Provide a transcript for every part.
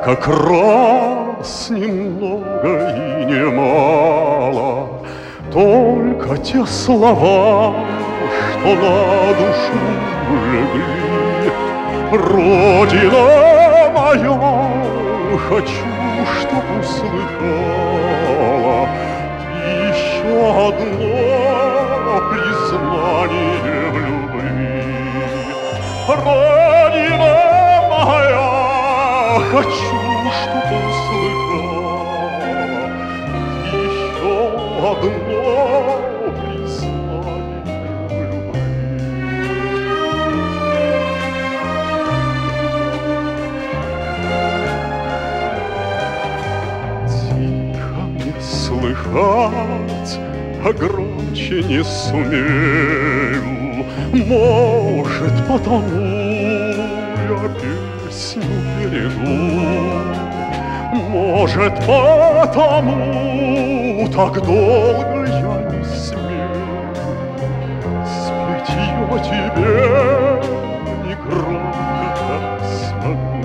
как раз немного и немало, только те слова, что на душу легли. Родина моя, хочу, чтоб услыхала еще одно признание в любви. Родина моя, хочу, чтоб услыхала еще одно признание в любви. Тихо не слыхать, а громче не сумею. Может, потому я песню перейду. Может, потому так долго я не смею спеть ее тебе негромко, как смогу.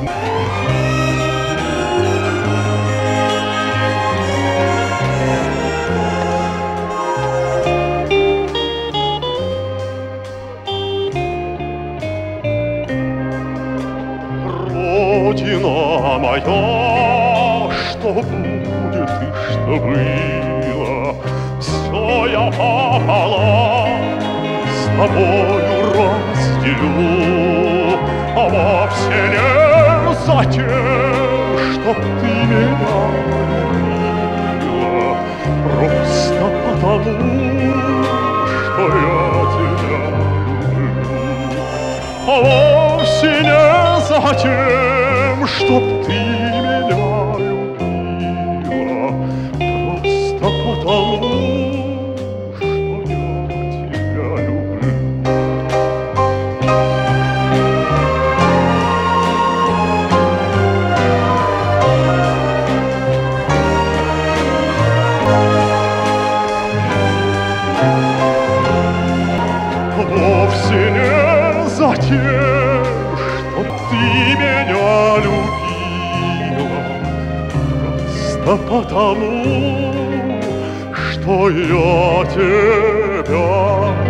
Родина моя, что будет и что было, все я пополам с тобою разделю, а вовсе не за тем, чтоб ты меня любила, просто потому, что я тебя люблю, а вовсе не за тем, чтоб ты меня любила, просто потому, что я тебя люблю. Вовсе не за тем, чтоб ты меня любила, просто потому, что я тебя